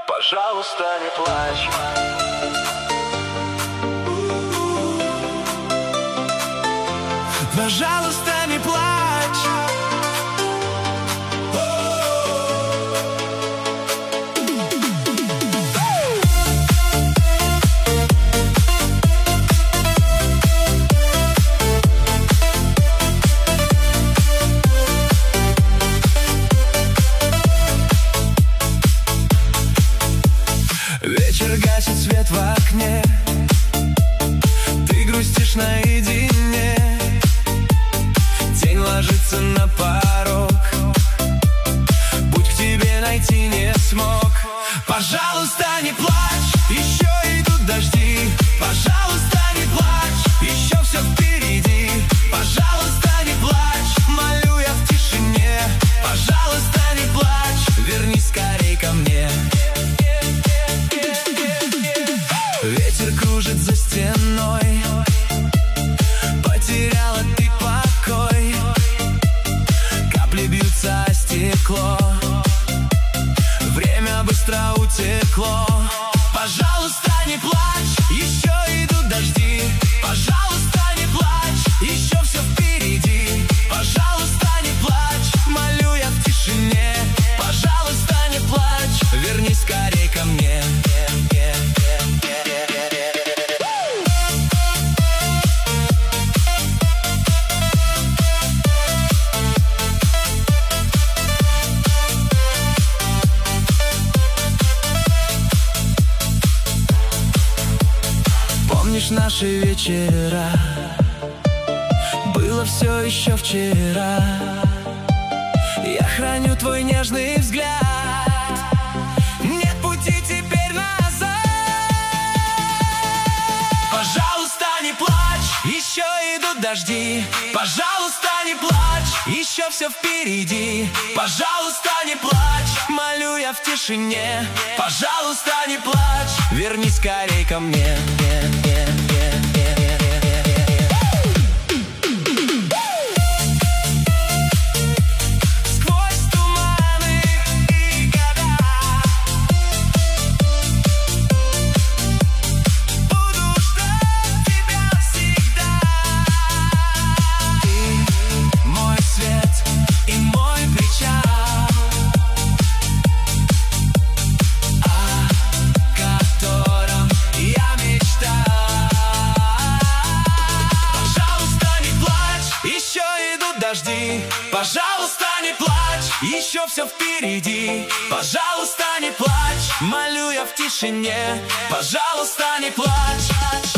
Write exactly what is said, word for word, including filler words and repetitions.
Пожалуйста, не плачь. Пожалуйста, не плачь. Вечер гасит свет в окне, ты грустишь наедине. Тень ложится на порог, путь к тебе найти не смог. Пожалуйста, не плачь, еще идут дожди. Пожалуйста, не плачь, еще все впереди. Пожалуйста, не плачь, молю я в тишине. Пожалуйста, не плачь, вернись скорей ко мне. Ветер кружит за стеной, потеряла ты покой. Капли бьются о стекло, время быстро утекло. Пожалуйста, не плачь, еще идут дожди. Пожалуйста, не плачь, еще все впереди. Пожалуйста, не плачь, молю я в тишине. Пожалуйста, не плачь, вернись скорей ко мне. Помнишь наши вечера? Было все еще вчера. Я храню твой нежный взгляд. Нет пути теперь назад. Пожалуйста, не плачь, еще идут дожди. Пожалуйста, не плачь, еще все впереди. Пожалуйста, не плачь, молю я в тишине. Пожалуйста, не плачь, вернись скорей ко мне. Дожди. Пожалуйста, не плачь, еще все впереди. Пожалуйста, не плачь, молю я в тишине. Пожалуйста, не плачь.